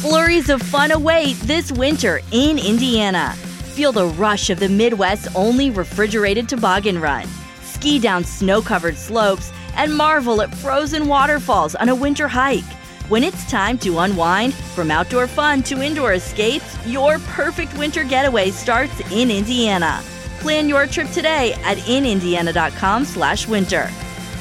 Flurries of fun await this winter in Indiana. Feel the rush of the Midwest's only refrigerated toboggan run. Ski down snow-covered slopes and marvel at frozen waterfalls on a winter hike. When it's time to unwind, from outdoor fun to indoor escapes, your perfect winter getaway starts in Indiana. Plan your trip today at inindiana.com/winter.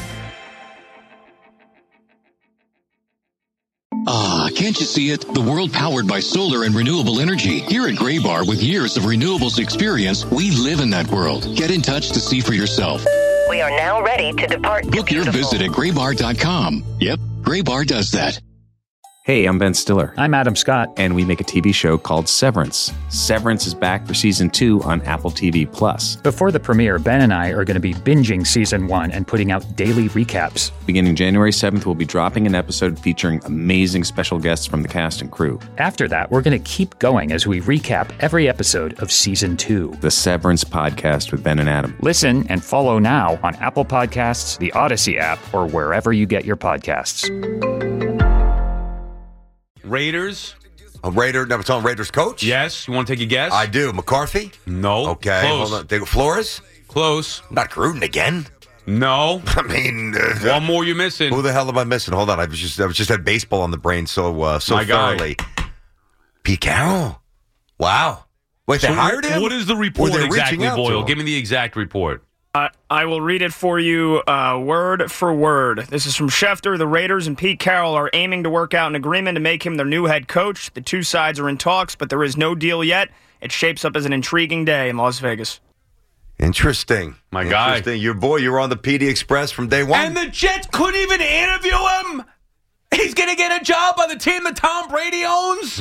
Ah, can't you see it? The world powered by solar and renewable energy. Here at Graybar, with years of renewables experience, we live in that world. Get in touch to see for yourself. We are now ready to depart. Book your visit at graybar.com. Yep, Graybar does that. Hey, I'm Ben Stiller. I'm Adam Scott. And we make a TV show called Severance. Severance is back for season 2 on Apple TV+. Before the premiere, Ben and I are going to be binging season 1 and putting out daily recaps. Beginning January 7th, we'll be dropping an episode featuring amazing special guests from the cast and crew. After that, we're going to keep going as we recap every episode of season 2. The Severance Podcast with Ben and Adam. Listen and follow now on Apple Podcasts, the Odyssey app, or wherever you get your podcasts. Raiders. A Raider. Never saw Raiders coach? Yes. You want to take a guess? I do. McCarthy? No. Okay. Close. Hold on. Flores? Close. Not Gruden again. No. I mean, one more you're missing. Who the hell am I missing? Hold on. I was just had baseball on the brain so My thoroughly. Pete Carroll. Wow. Wait, they hired him? What is the report exactly, Boyle? Give me the exact report. I will read it for you word for word. This is from Schefter. The Raiders and Pete Carroll are aiming to work out an agreement to make him their new head coach. The two sides are in talks, but there is no deal yet. It shapes up as an intriguing day in Las Vegas. Interesting. My guy. Your boy, you were on the PD Express from day one. And the Jets couldn't even interview him? He's going to get a job by the team that Tom Brady owns?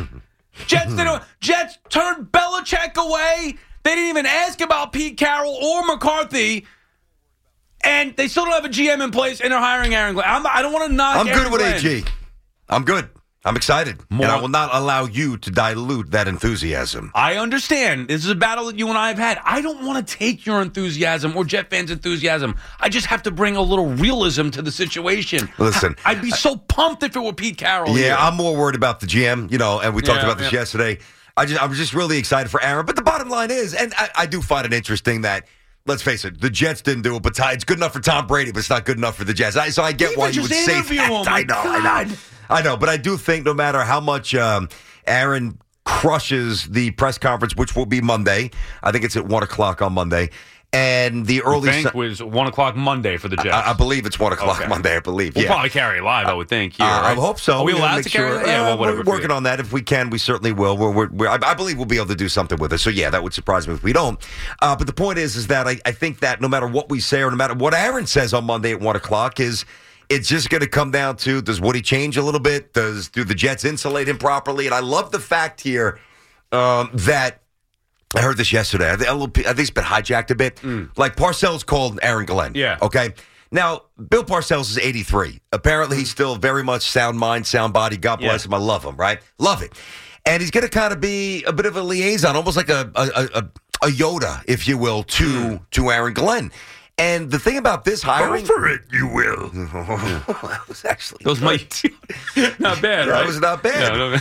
Jets turned Belichick away. They didn't even ask about Pete Carroll or McCarthy, and they still don't have a GM in place, and they're hiring Aaron Glenn. I don't want to knock I'm Aaron good with Glenn. AG. I'm good. I'm excited. And I will not allow you to dilute that enthusiasm. I understand. This is a battle that you and I have had. I don't want to take your enthusiasm or Jet fans' enthusiasm. I just have to bring a little realism to the situation. Listen. I'd be so pumped if it were Pete Carroll. Yeah, here. I'm more worried about the GM, and we talked about this yesterday. I'm just really excited for Aaron. But the bottom line is, and I do find it interesting that, let's face it, the Jets didn't do it, but it's good enough for Tom Brady, but it's not good enough for the Jets. So I get why you would say that. I know, but I do think no matter how much Aaron crushes the press conference, which will be Monday, I think it's at 1 o'clock on Monday, and the early... I think was 1 o'clock Monday for the Jets. I believe it's 1 o'clock Monday, I believe. We'll probably carry it live, I would think. Here, right? I hope so. Are we allowed to carry it? Yeah, whatever. We're working on that. If we can, we certainly will. I believe we'll be able to do something with it. So, yeah, that would surprise me if we don't. But the point is that I think that no matter what we say or no matter what Aaron says on Monday at 1 o'clock it's just going to come down to, does Woody change a little bit? Do the Jets insulate him properly? And I love the fact here that I heard this yesterday. I think it's been hijacked a bit. Like Parcells called Aaron Glenn. Yeah. Okay. Now, Bill Parcells is 83. Apparently, he's still very much sound mind, sound body. God bless him. I love him, right? Love it. And he's going to kind of be a bit of a liaison, almost like a Yoda, if you will, to Aaron Glenn. And the thing about this hiring... Go for it, you will. That was actually not bad, right? That was not bad. No.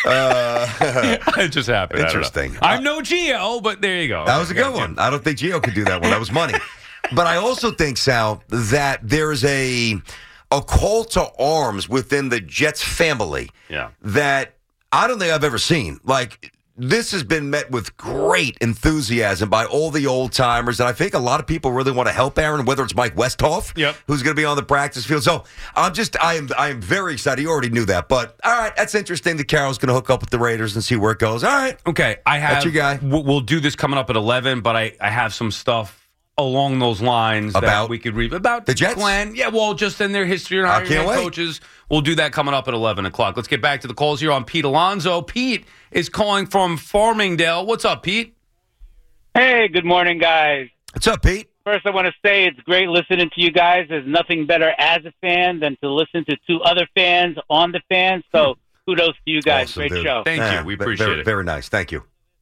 It just happened. Interesting. I'm no Gio, but there you go. That was a good one. I don't think Gio could do that one. That was money. But I also think, Sal, that there's a call to arms within the Jets family that I don't think I've ever seen. Like... This has been met with great enthusiasm by all the old-timers, and I think a lot of people really want to help Aaron, whether it's Mike Westhoff, who's going to be on the practice field. So I am very excited. You already knew that, but all right, that's interesting that Carroll's going to hook up with the Raiders and see where it goes. All right. Okay, that's your guy. We'll do this coming up at 11, but I have some stuff along those lines that we could read about the Jets. Glenn. Yeah, well, just in their history and hiring head coaches. We'll do that coming up at 11 o'clock. Let's get back to the calls here on Pete Alonso. Pete is calling from Farmingdale. What's up, Pete? Hey, good morning, guys. What's up, Pete? First, I want to say it's great listening to you guys. There's nothing better as a fan than to listen to two other fans on the fan. So kudos to you guys. Awesome, great dude. show. Thank you. We appreciate it. Very nice. Thank you.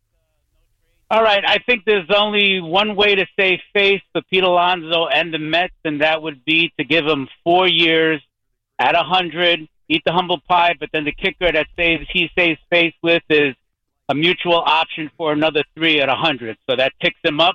All right. I think there's only one way to save face for Pete Alonso and the Mets, and that would be to give him 4 years at 100. eat the humble pie, but then the kicker that he saves face with is a mutual option for another 3 at 100. So that ticks him up.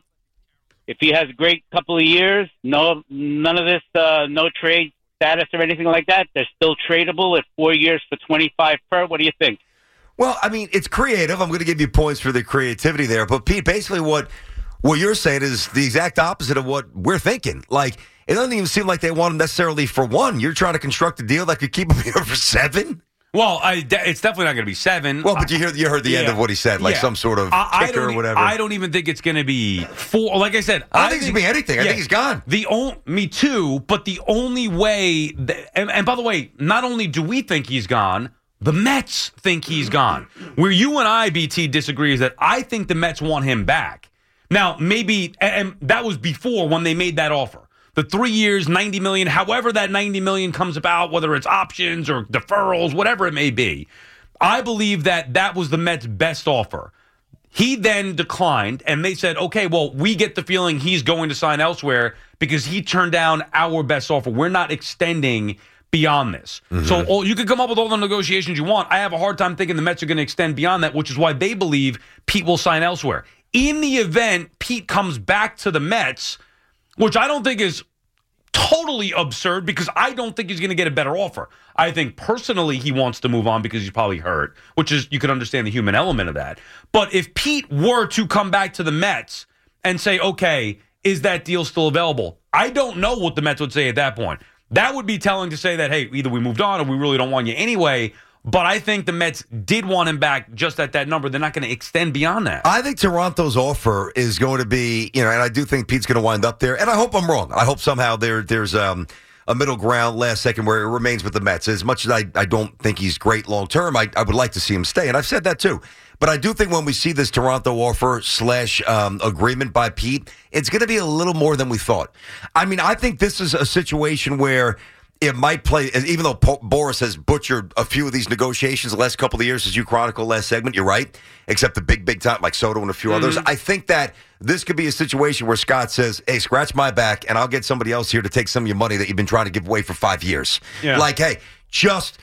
If he has a great couple of years, none of this, no trade status or anything like that, they're still tradable at 4 years for 25 per. What do you think? Well, I mean, it's creative. I'm going to give you points for the creativity there. But, Pete, basically what you're saying is the exact opposite of what we're thinking. Like, it doesn't even seem like they want him necessarily for 1. You're trying to construct a deal that could keep him here for 7? Well, it's definitely not going to be 7. Well, but you heard the end of what he said, like some sort of kicker or whatever. I don't even think it's going to be 4. Like I said, I don't think it's going to be anything. I think he's gone. Me too, but the only way, and by the way, not only do we think he's gone, the Mets think he's gone. Where you and I, BT, disagree is that I think the Mets want him back. Now, maybe, and that was before when they made that offer. The 3 years, $90 million, however that $90 million comes about, whether it's options or deferrals, whatever it may be, I believe that was the Mets' best offer. He then declined, and they said, okay, well, we get the feeling he's going to sign elsewhere because he turned down our best offer. We're not extending beyond this. Mm-hmm. So you could come up with all the negotiations you want. I have a hard time thinking the Mets are going to extend beyond that, which is why they believe Pete will sign elsewhere. In the event Pete comes back to the Mets, which I don't think is totally absurd because I don't think he's going to get a better offer. I think personally he wants to move on because he's probably hurt, which is, you can understand the human element of that. But if Pete were to come back to the Mets and say, okay, is that deal still available? I don't know what the Mets would say at that point. That would be telling to say that, hey, either we moved on or we really don't want you anyway. But I think the Mets did want him back just at that number. They're not going to extend beyond that. I think Toronto's offer is going to be, and I do think Pete's going to wind up there. And I hope I'm wrong. I hope somehow there's a middle ground last second where it remains with the Mets. As much as I don't think he's great long term, I would like to see him stay. And I've said that too. But I do think when we see this Toronto offer / agreement by Pete, it's going to be a little more than we thought. I mean, I think this is a situation where it might play, even though Boris has butchered a few of these negotiations the last couple of years, as you chronicled last segment, you're right, except the big time, like Soto and a few others. I think that this could be a situation where Scott says, hey, scratch my back, and I'll get somebody else here to take some of your money that you've been trying to give away for 5 years. Yeah. Like, hey, just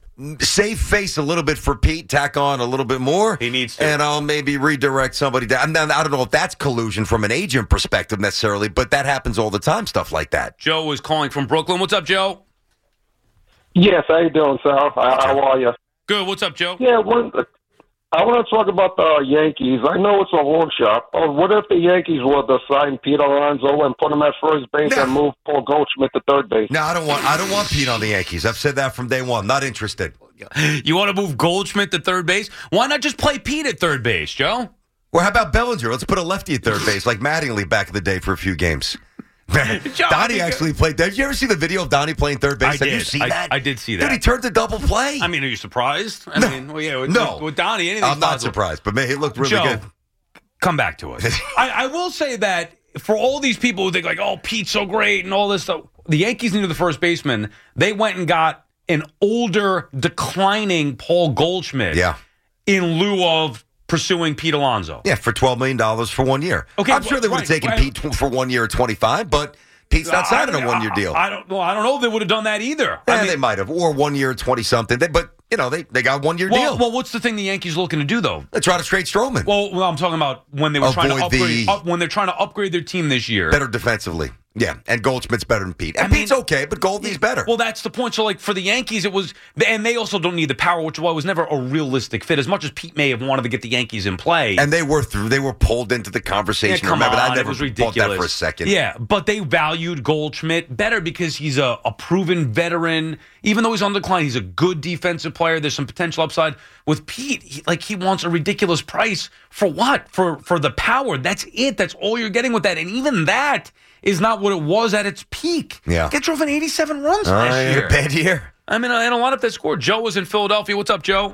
save face a little bit for Pete, tack on a little bit more. He needs to. And I'll maybe redirect somebody down. I don't know if that's collusion from an agent perspective necessarily, but that happens all the time, stuff like that. Joe is calling from Brooklyn. What's up, Joe? Yes, how you doing, Sal? How are you? Good. What's up, Joe? Yeah, I want to talk about the Yankees. I know it's a long shot. What if the Yankees were to sign Pete Alonso and put him at first base and move Paul Goldschmidt to third base? No, I don't want Pete on the Yankees. I've said that from day one. Not interested. You want to move Goldschmidt to third base? Why not just play Pete at third base, Joe? Well, how about Bellinger? Let's put a lefty at third base, like Mattingly back in the day for a few games. Donnie actually played. Did you ever see the video of Donnie playing third base? Have you seen that? I did see that. Dude, he turned to double play. I mean, are you surprised? With Donnie, anything's I'm not possible. surprised, but man, he looked really Joe, good. Come back to us. I will say that for all these people who think like, oh, Pete's so great and all this stuff, the Yankees needed the first baseman. They went and got an older, declining Paul Goldschmidt in lieu of pursuing Pete Alonso. Yeah, for $12 million for 1 year. Okay, I'm sure they would have taken Pete for 1 year at 25, but Pete's not signing a 1 year deal. I don't know if they would have done that either. Yeah, they might have, or 1 year at 20 something. But they got 1 year deal. Well, what's the thing the Yankees looking to do though? They try to trade Stroman. Well, I'm talking about when they were trying to upgrade their team this year, better defensively. Yeah, and Goldschmidt's better than Pete. And Pete's okay, but Goldie's better. Well, that's the point. So, like, for the Yankees, it was... And they also don't need the power, which was never a realistic fit, as much as Pete may have wanted to get the Yankees in play. And they were pulled into the conversation. Yeah, Remember, that never was ridiculous. Bought that for a second. Yeah, but they valued Goldschmidt better because he's a proven veteran. Even though he's on decline, he's a good defensive player. There's some potential upside. With Pete, he wants a ridiculous price. For what? For the power. That's it. That's all you're getting with that. And even that is not what it was at its peak. Yeah. It drove in 87 runs last year. Bad year. I mean, and a lot of that scored. Joe was in Philadelphia. What's up, Joe?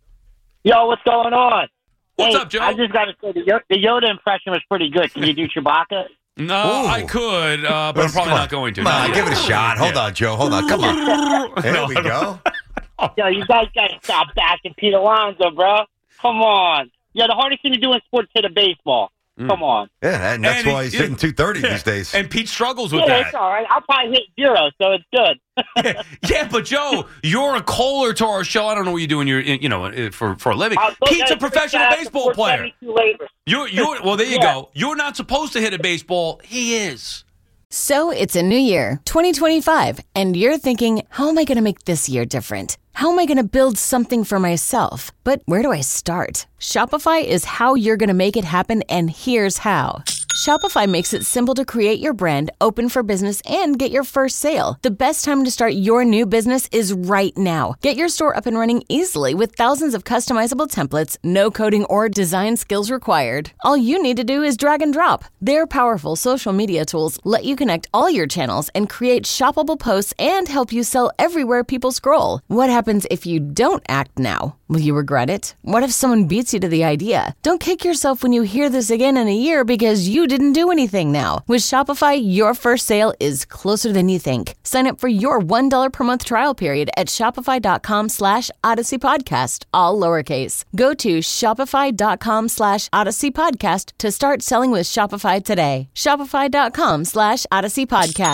Yo, what's going on? What's up, Joe? I just got to say, the Yoda impression was pretty good. Can you do Chewbacca? No, I could, but I'm probably not going to. Come on, give it a shot. Hold on, Joe. Hold on. Come on. There we go. Yo, you guys got to stop backing Pete Alonso, bro. Come on. Yeah, the hardest thing to do in sports is hit a baseball. Come on. Yeah, and that's why he's hitting 230 these days. And Pete struggles with Yeah, that. it's all right. I'll probably hit 0, so it's good. Yeah, but Joe, you're a caller to our show. I don't know what you do for a living. Pete's a professional baseball player. Well, there you go. You're not supposed to hit a baseball. He is. So it's a new year, 2025, and you're thinking, how am I going to make this year different? How am I going to build something for myself? But where do I start? Shopify is how you're going to make it happen, and here's how. Shopify makes it simple to create your brand, open for business, and get your first sale. The best time to start your new business is right now. Get your store up and running easily with thousands of customizable templates, no coding or design skills required. All you need to do is drag and drop. Their powerful social media tools let you connect all your channels and create shoppable posts and help you sell everywhere people scroll. What happens if you don't act now? Will you regret it? What if someone beats you to the idea? Don't kick yourself when you hear this again in a year because you didn't do anything now. With Shopify, your first sale is closer than you think. Sign up for your $1 per month trial period at shopify.com/Odyssey Podcast, all lowercase. Go to shopify.com/Odyssey Podcast to start selling with Shopify today. Shopify.com/Odyssey Podcast.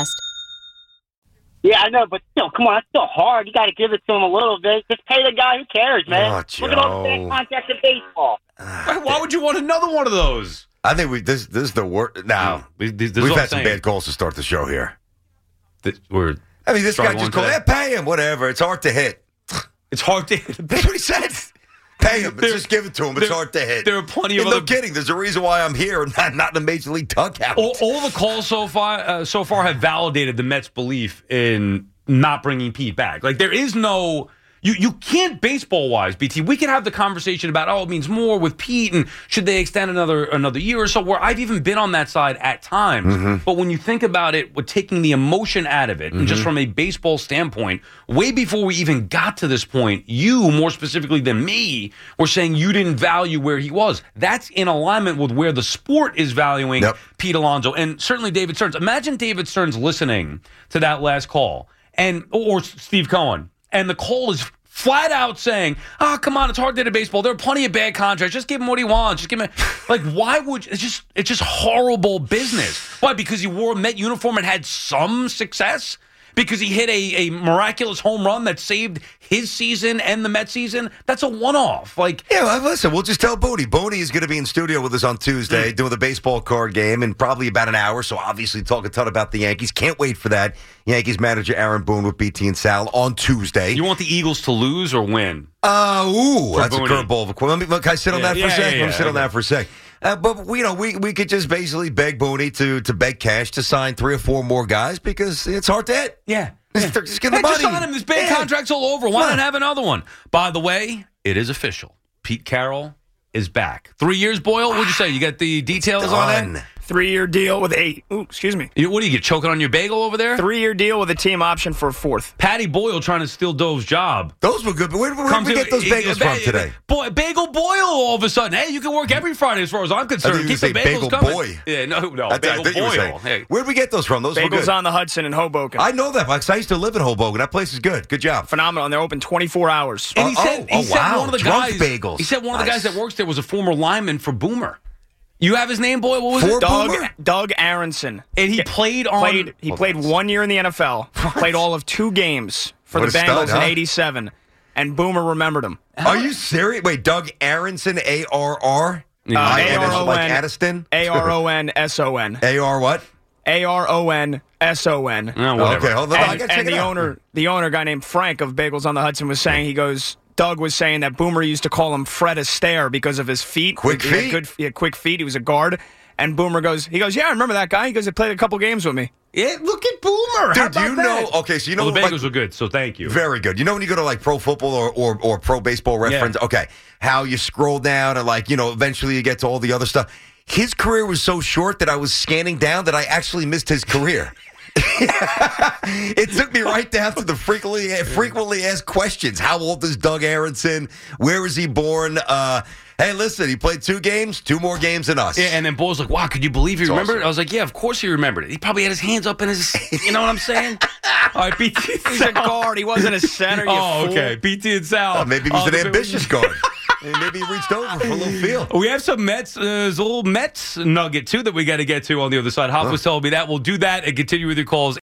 Yeah, I know, but still, come on, it's still hard. You got to give it to him a little bit. Just pay the guy. Who cares, man? Look at all the bad contracts in baseball. Why would you want another one of those? I think this is the worst. Now, we've had some bad calls to start the show here. This guy just called, pay him, whatever. It's hard to hit. It's hard to hit. That's what he said. Pay him. Just give it to him. It's hard to hit. There are plenty of No kidding. There's a reason why I'm here and not in a Major League dugout. All the calls so far have validated the Mets' belief in not bringing Pete back. Like, there is no... You can't baseball-wise, BT. We can have the conversation about, it means more with Pete, and should they extend another year or so, where I've even been on that side at times. Mm-hmm. But when you think about it, with taking the emotion out of it, and just from a baseball standpoint, way before we even got to this point, you, more specifically than me, were saying you didn't value where he was. That's in alignment with where the sport is valuing Pete Alonso, and certainly David Stearns. Imagine David Stearns listening to that last call, or Steve Cohen, and the call is flat out saying, come on, it's hard to hit a baseball. There are plenty of bad contracts. Just give him what he wants. Just give him why would it's just horrible business. Why? Because he wore a Met uniform and had some success? Because he hit a miraculous home run that saved his season and the Met season? That's a one-off. Listen, we'll just tell Booney. Booney is going to be in studio with us on Tuesday doing the baseball card game in probably about an hour, so obviously talk a ton about the Yankees. Can't wait for that. Yankees manager Aaron Boone with BT and Sal on Tuesday. You want the Eagles to lose or win? That's Booney. A curveball. Can I sit on that for a sec? Let me sit on that for a sec. But we could just basically beg Booney to beg Cash to sign 3 or 4 more guys because it's hard to hit. Yeah. Just get the money. Just sign him. There's big contracts all over. Why not have another one? By the way, it is official. Pete Carroll is back. 3 years, Boyle? What'd you say? You got the details on that? 3-year deal with 8. Ooh, excuse me. What do you get, choking on your bagel over there? 3-year deal with a team option for a 4th. Patty Boyle trying to steal Dove's job. Those were good. But where did we get those bagels from today? Bagel Boyle all of a sudden. Hey, you can work every Friday as far as I'm concerned. Keep the bagels coming. Boy. Yeah, no, Bagel Boyle. Hey. Where did we get those from? Those were good. Bagels on the Hudson in Hoboken. I know that because I used to live in Hoboken. That place is good. Good job. Phenomenal. And they're open 24 hours. And he said wow. One of the Drunk guys, bagels. He said one of the guys that works there was a former lineman for Boomer. You have his name, boy? What was it? Doug Aronson. And he played 1 year in the NFL. Played all of 2 games for the Bengals in '87. And Boomer remembered him. Are you serious? Wait, Doug Aronson, A-R-R? A-R-O-N. Like Addiston? A-R-O-N-S-O-N. A-R what? A-R-O-N-S-O-N. Okay, hold on. I gotta check it out. The owner, guy named Frank of Bagels on the Hudson, was saying, Doug was saying that Boomer used to call him Fred Astaire because of his feet. Quick feet. He had quick feet. He was a guard. And Boomer goes, yeah, I remember that guy. He goes, he played a couple games with me. Yeah, look at Boomer. Dude, do you know? Okay, so you know the Bagels were good, so thank you. Very good. You know when you go to Pro Football or Pro Baseball Reference? Yeah. Okay, how you scroll down and eventually you get to all the other stuff. His career was so short that I was scanning down that I actually missed his career. It took me right down to the frequently asked questions. How old is Doug Aronson? Where was he born? Hey, listen, he played 2 games, 2 more games than us. Yeah, and then Bo's like, wow, could you believe he remembered it? I was like, yeah, of course he remembered it. He probably had his hands up in his, you know what I'm saying? All right, BT. He's a guard. He wasn't a center, you fool. Okay. BT and Sal. Maybe he was an ambitious guard. Maybe he reached over for a little feel. We have some Mets, there's a little Mets nugget, too, that we got to get to on the other side. Hop was telling me that. We'll do that and continue with your calls.